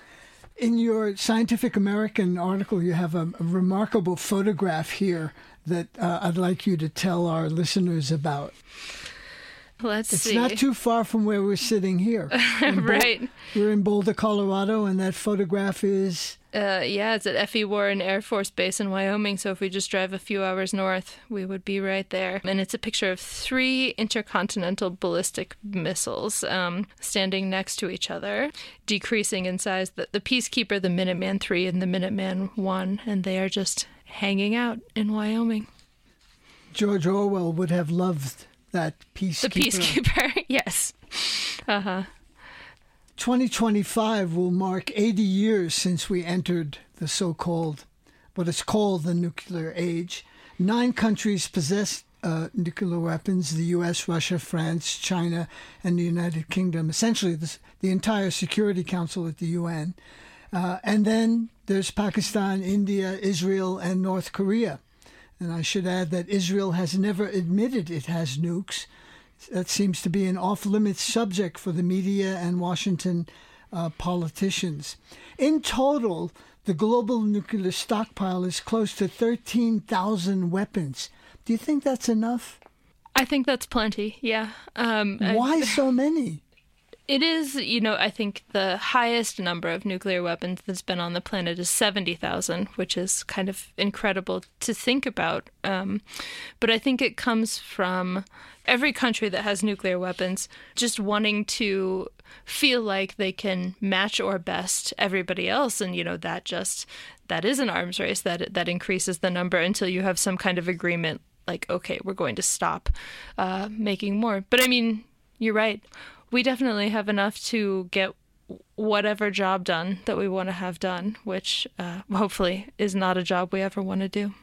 In your Scientific American article, you have a remarkable photograph here that I'd like you to tell our listeners about. Let's it's see. not too far from where we're sitting here. Right. We're in Boulder, Colorado, and that photograph is... It's at F.E. Warren Air Force Base in Wyoming, so if we just drive a few hours north, we would be right there. And it's a picture of 3 intercontinental ballistic missiles standing next to each other, decreasing in size. The Peacekeeper, the Minuteman III, and the Minuteman I, and they are just hanging out in Wyoming. George Orwell would have loved that Peacekeeper. The Peacekeeper, yes. 2025 will mark 80 years since we entered the so-called, what is called the nuclear age. 9 countries possess nuclear weapons: the U.S., Russia, France, China, and the United Kingdom, essentially the entire Security Council at the UN. And then there's Pakistan, India, Israel, and North Korea. And I should add that Israel has never admitted it has nukes. That seems to be an off-limits subject for the media and Washington politicians. In total, the global nuclear stockpile is close to 13,000 weapons. Do you think that's enough? I think that's plenty, yeah. Why so many? It is, I think the highest number of nuclear weapons that's been on the planet is 70,000, which is kind of incredible to think about. But I think it comes from every country that has nuclear weapons just wanting to feel like they can match or best everybody else. And, that is an arms race that increases the number until you have some kind of agreement like, okay, we're going to stop making more. But I mean, you're right. We definitely have enough to get whatever job done that we want to have done, which hopefully is not a job we ever want to do.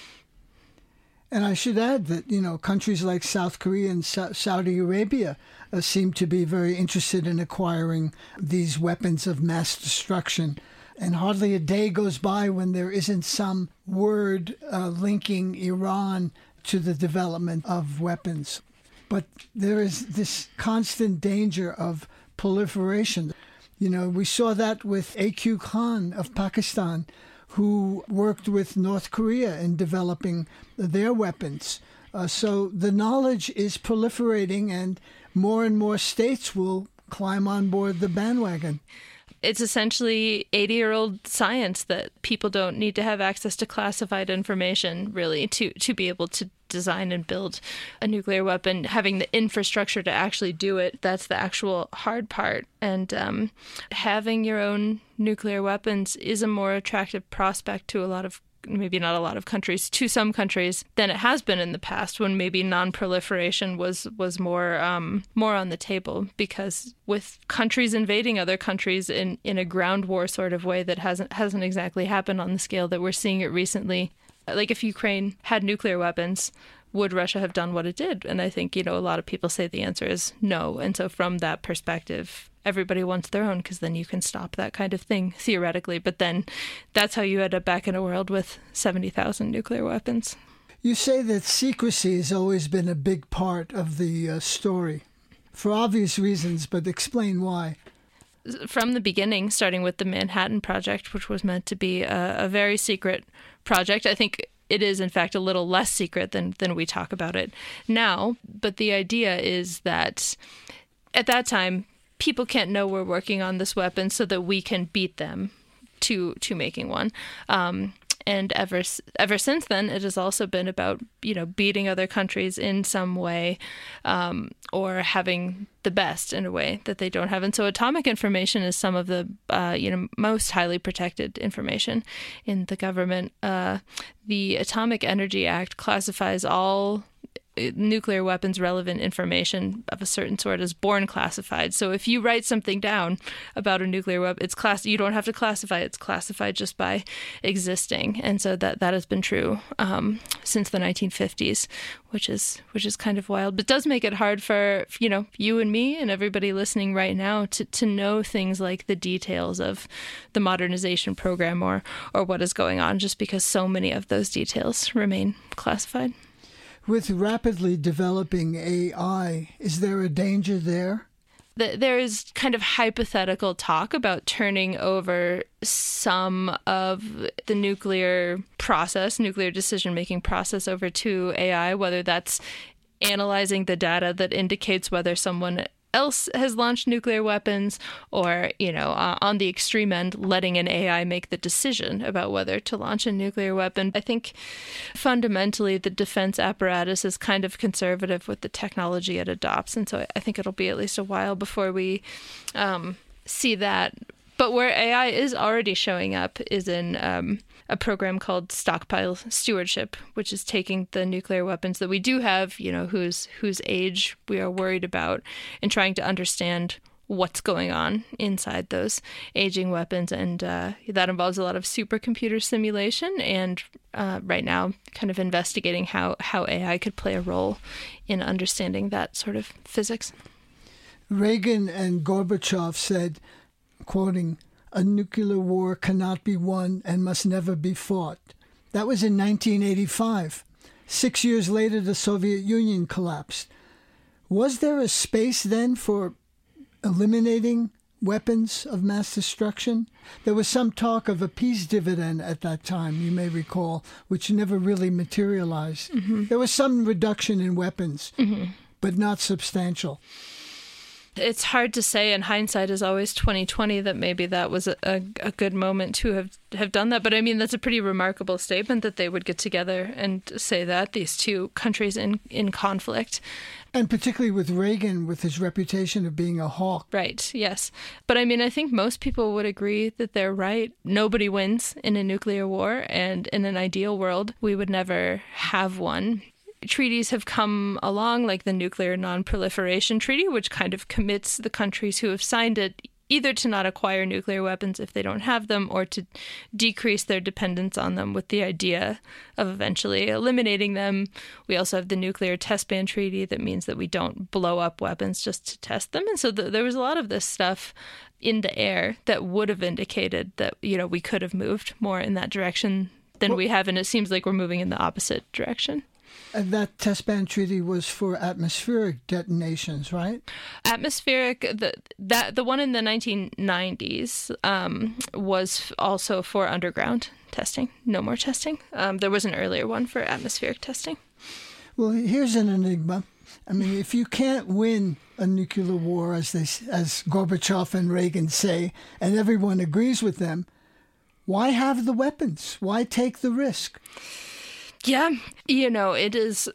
And I should add that, countries like South Korea and Saudi Arabia seem to be very interested in acquiring these weapons of mass destruction. And hardly a day goes by when there isn't some word linking Iran to the development of weapons. But there is this constant danger of proliferation. We saw that with A.Q. Khan of Pakistan, who worked with North Korea in developing their weapons. So the knowledge is proliferating, and more states will climb on board the bandwagon. It's essentially 80-year-old science that people don't need to have access to classified information, really, to be able to design and build a nuclear weapon. Having the infrastructure to actually do it, that's the actual hard part. And having your own nuclear weapons is a more attractive prospect to maybe not a lot of countries, to some countries, than it has been in the past, when maybe non-proliferation was more on the table. Because with countries invading other countries in a ground war sort of way that hasn't exactly happened on the scale that we're seeing it recently. Like, if Ukraine had nuclear weapons, would Russia have done what it did? And I think, a lot of people say the answer is no. And so from that perspective, everybody wants their own, because then you can stop that kind of thing, theoretically. But then that's how you end up back in a world with 70,000 nuclear weapons. You say that secrecy has always been a big part of the story, for obvious reasons, but explain why. From the beginning, starting with the Manhattan Project, which was meant to be a very secret project. I think it is, in fact, a little less secret than we talk about it now. But the idea is that at that time, people can't know we're working on this weapon so that we can beat them to making one. And ever since then, it has also been about, beating other countries in some way, or having the best in a way that they don't have. And so atomic information is some of the, most highly protected information in the government. The Atomic Energy Act classifies all nuclear weapons relevant information of a certain sort as born classified. So if you write something down about a nuclear weapon, you don't have to classify it. It's classified just by existing. And so that has been true since the 1950s, which is kind of wild. But it does make it hard for, you and me and everybody listening right now to know things like the details of the modernization program or what is going on, just because so many of those details remain classified. With rapidly developing AI, is there a danger there? There is kind of hypothetical talk about turning over some of the nuclear decision-making process over to AI, whether that's analyzing the data that indicates whether someone else has launched nuclear weapons, or, on the extreme end, letting an AI make the decision about whether to launch a nuclear weapon. I think fundamentally the defense apparatus is kind of conservative with the technology it adopts, and so I think it'll be at least a while before we see that. But where AI is already showing up is in a program called Stockpile Stewardship, which is taking the nuclear weapons that we do have, whose age we are worried about, and trying to understand what's going on inside those aging weapons. And that involves a lot of supercomputer simulation, and right now kind of investigating how AI could play a role in understanding that sort of physics. Reagan and Gorbachev said, quoting, "A nuclear war cannot be won and must never be fought." That was in 1985. 6 years later, the Soviet Union collapsed. Was there a space then for eliminating weapons of mass destruction? There was some talk of a peace dividend at that time, you may recall, which never really materialized. Mm-hmm. There was some reduction in weapons, but not substantial. It's hard to say, and hindsight is always 20/20, that maybe that was a good moment to have done that. But I mean, that's a pretty remarkable statement that they would get together and say that, these two countries in conflict. And particularly with Reagan, with his reputation of being a hawk. Right, yes. But I mean, I think most people would agree that they're right. Nobody wins in a nuclear war, and in an ideal world, we would never have one. Treaties have come along, like the Nuclear Non-Proliferation Treaty, which kind of commits the countries who have signed it either to not acquire nuclear weapons if they don't have them, or to decrease their dependence on them, with the idea of eventually eliminating them. We also have the Nuclear Test Ban Treaty that means that we don't blow up weapons just to test them. And so there was a lot of this stuff in the air that would have indicated that, we could have moved more in that direction than we have, and it seems like we're moving in the opposite direction. And that test ban treaty was for atmospheric detonations, right? Atmospheric, the one in the 1990s was also for underground testing. No more testing. There was an earlier one for atmospheric testing. Well, here's an enigma. I mean, if you can't win a nuclear war, as Gorbachev and Reagan say, and everyone agrees with them, why have the weapons? Why take the risk? Yeah, it is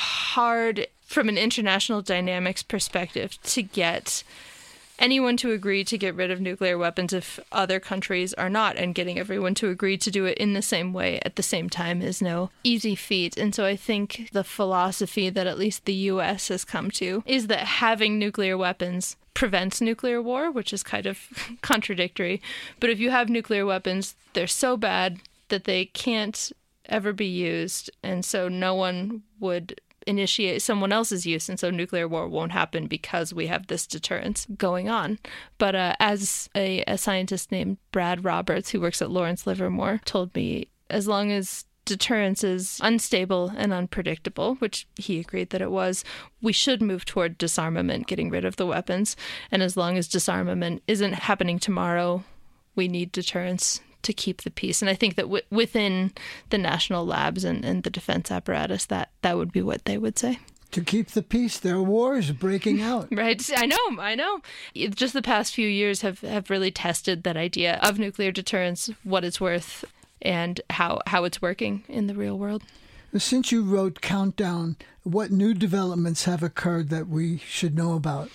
hard from an international dynamics perspective to get anyone to agree to get rid of nuclear weapons if other countries are not, and getting everyone to agree to do it in the same way at the same time is no easy feat. And so I think the philosophy that at least the U.S. has come to is that having nuclear weapons prevents nuclear war, which is kind of contradictory. But if you have nuclear weapons, they're so bad that they can't ever be used, and so no one would initiate someone else's use, and so nuclear war won't happen because we have this deterrence going on. But as a scientist named Brad Roberts, who works at Lawrence Livermore, told me, as long as deterrence is unstable and unpredictable, which he agreed that it was, we should move toward disarmament, getting rid of the weapons. And as long as disarmament isn't happening tomorrow, we need deterrence to keep the peace. And I think that within the national labs and the defense apparatus, that would be what they would say. To keep the peace, there are wars breaking out. Right. I know. Just the past few years have really tested that idea of nuclear deterrence, what it's worth, and how it's working in the real world. Since you wrote Countdown, what new developments have occurred that we should know about?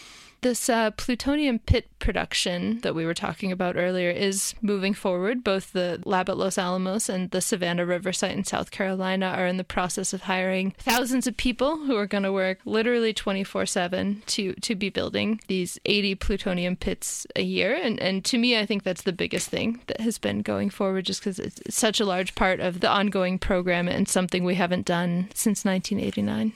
This plutonium pit production that we were talking about earlier is moving forward. Both the lab at Los Alamos and the Savannah River site in South Carolina are in the process of hiring thousands of people who are going to work literally 24/7 to be building these 80 plutonium pits a year. And to me, I think that's the biggest thing that has been going forward, just because it's such a large part of the ongoing program and something we haven't done since 1989.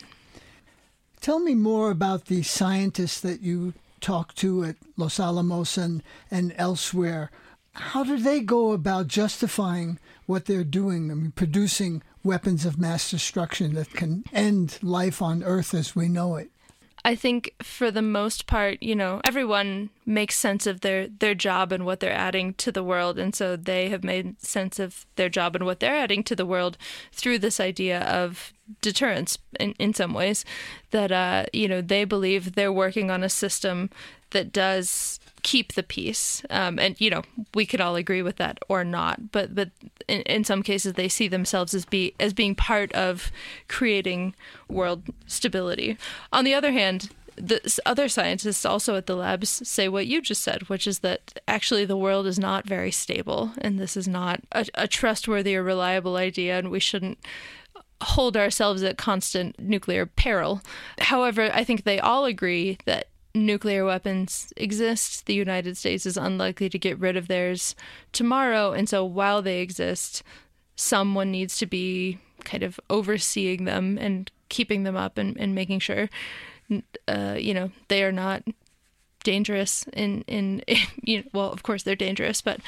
Tell me more about the scientists that you talked to at Los Alamos and elsewhere. How do they go about justifying what they're doing? I mean, producing weapons of mass destruction that can end life on Earth as we know it. I think for the most part, everyone makes sense of their job and what they're adding to the world. And so they have made sense of their job and what they're adding to the world through this idea of deterrence in some ways, that, they believe they're working on a system that does keep the peace. And, we could all agree with that or not. But in some cases, they see themselves as being part of creating world stability. On the other hand, the other scientists also at the labs say what you just said, which is that actually the world is not very stable, and this is not a trustworthy or reliable idea, and we shouldn't hold ourselves at constant nuclear peril. However, I think they all agree that nuclear weapons exist. The United States is unlikely to get rid of theirs tomorrow, and so while they exist, someone needs to be kind of overseeing them and keeping them up and making sure they are not dangerous well, of course they're dangerous, but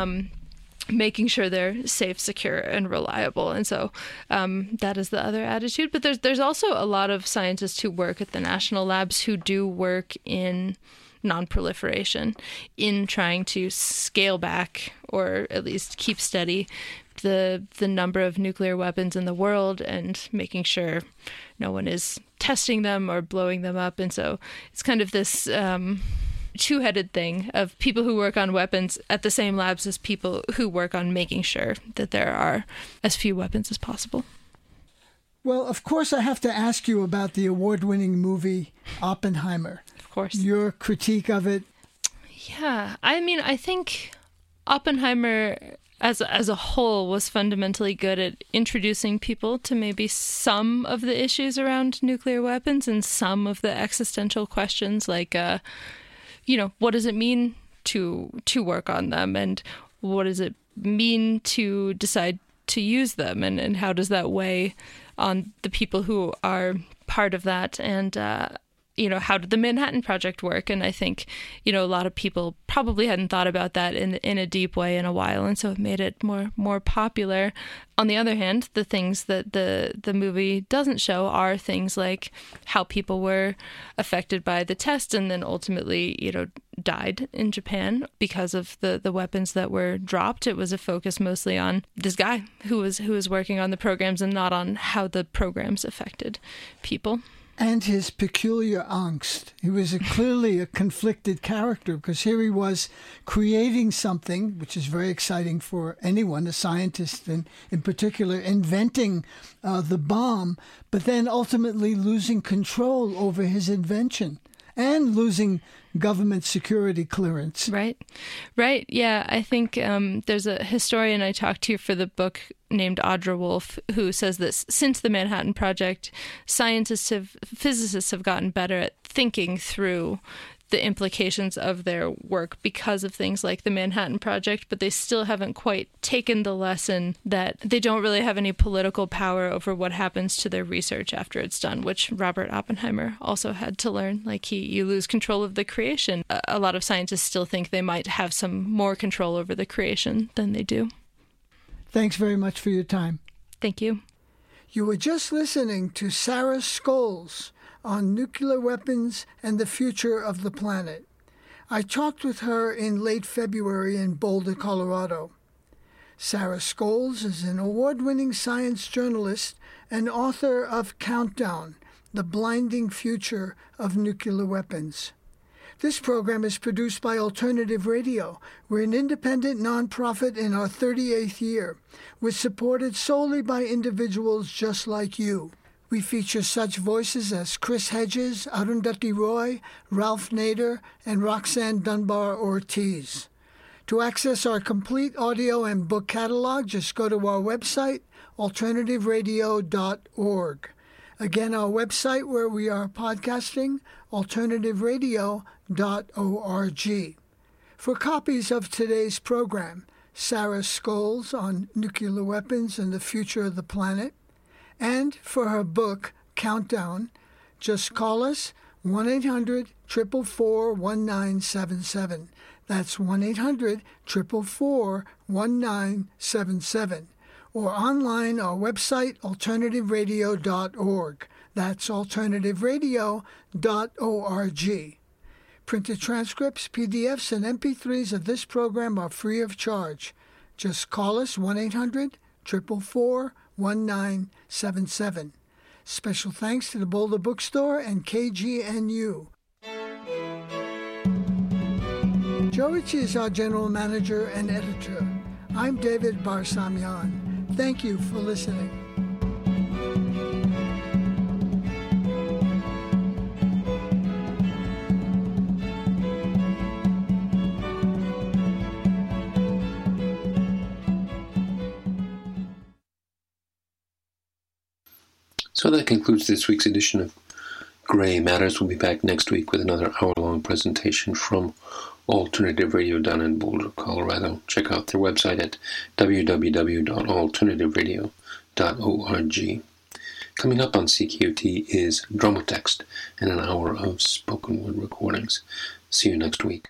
making sure they're safe, secure, and reliable. And so that is the other attitude. But there's also a lot of scientists who work at the national labs who do work in non-proliferation, in trying to scale back or at least keep steady the number of nuclear weapons in the world and making sure no one is testing them or blowing them up. And so it's kind of this two-headed thing of people who work on weapons at the same labs as people who work on making sure that there are as few weapons as possible. Well, of course, I have to ask you about the award-winning movie Oppenheimer. Of course. Your critique of it. Yeah. I mean, I think Oppenheimer as a whole was fundamentally good at introducing people to maybe some of the issues around nuclear weapons and some of the existential questions like, what does it mean to work on them, and what does it mean to decide to use them, and how does that weigh on the people who are part of that, and how did the Manhattan Project work? And I think, a lot of people probably hadn't thought about that in a deep way in a while, and so it made it more popular. On the other hand, the things that the movie doesn't show are things like how people were affected by the test and then ultimately, died in Japan because of the weapons that were dropped. It was a focus mostly on this guy who was working on the programs and not on how the programs affected people. And his peculiar angst. He was clearly a conflicted character because here he was creating something, which is very exciting for anyone, a scientist in particular, inventing the bomb, but then ultimately losing control over his invention and losing government security clearance. Right. Yeah, I think there's a historian I talked to for the book named Audra Wolf who says that since the Manhattan Project, physicists have gotten better at thinking through the implications of their work because of things like the Manhattan Project, but they still haven't quite taken the lesson that they don't really have any political power over what happens to their research after it's done, which Robert Oppenheimer also had to learn. Like you lose control of the creation. A lot of scientists still think they might have some more control over the creation than they do. Thanks very much for your time. Thank you. You were just listening to Sarah Scholes on nuclear weapons and the future of the planet. I talked with her in late February in Boulder, Colorado. Sarah Scholes is an award-winning science journalist and author of Countdown, The Blinding Future of Nuclear Weapons. This program is produced by Alternative Radio. We're an independent nonprofit in our 38th year. We're supported solely by individuals just like you. We feature such voices as Chris Hedges, Arundhati Roy, Ralph Nader, and Roxanne Dunbar Ortiz. To access our complete audio and book catalog, just go to our website, alternativeradio.org. Again, our website where we are podcasting, alternativeradio.org. For copies of today's program, Sarah Scholes on nuclear weapons and the future of the planet, and for her book, Countdown, just call us 1-800-444-1977. That's 1-800-444-1977. Or online, our website, alternativeradio.org. That's alternativeradio.org. Printed transcripts, PDFs, and MP3s of this program are free of charge. Just call us 1-800-444-1977. Special thanks to the Boulder Bookstore and KGNU. Joe Ritchie is our general manager and editor. I'm David Barsamian. Thank you for listening. So that concludes this week's edition of Gray Matters. We'll be back next week with another hour-long presentation from Alternative Radio down in Boulder, Colorado. Check out their website at www.alternativeradio.org. Coming up on CKUT is Dromotext and an hour of spoken word recordings. See you next week.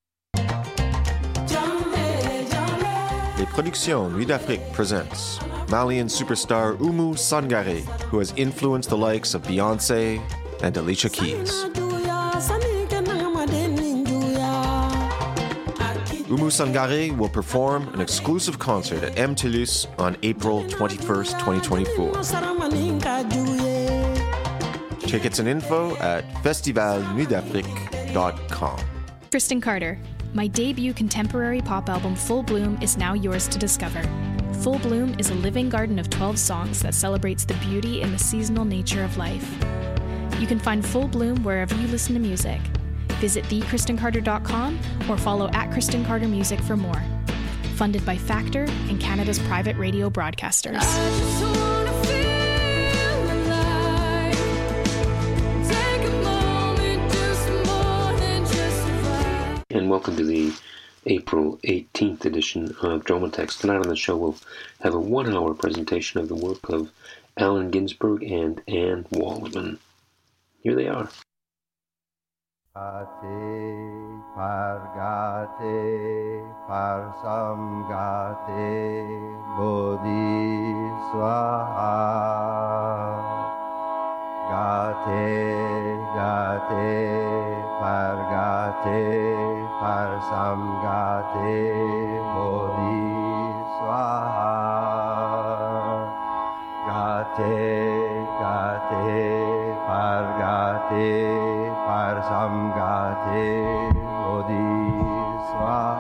Les Productions Nuit d'Afrique presents Malian superstar Oumou Sangaré, who has influenced the likes of Beyoncé and Alicia Keys. Oumou Sangaré will perform an exclusive concert at M. Toulouse on April 21st, 2024. Tickets and info at festivalnuitdafrique.com. Kristen Carter. My debut contemporary pop album Full Bloom is now yours to discover. Full Bloom is a living garden of 12 songs that celebrates the beauty and the seasonal nature of life. You can find Full Bloom wherever you listen to music. Visit thekristencarter.com or follow @KristenCarterMusic for more. Funded by Factor and Canada's private radio broadcasters. And welcome to the April 18th edition of Dromotext. Tonight on the show we'll have a 1-hour presentation of the work of Allen Ginsberg and Anne Waldman. Here they are. Gate, Pargate, Parsamgate, Bodhiswaha. Gate, Pargate, Parsamgate, Bodhiswaha. Gate, Pargate, Parsamgate, Bodhiswaha.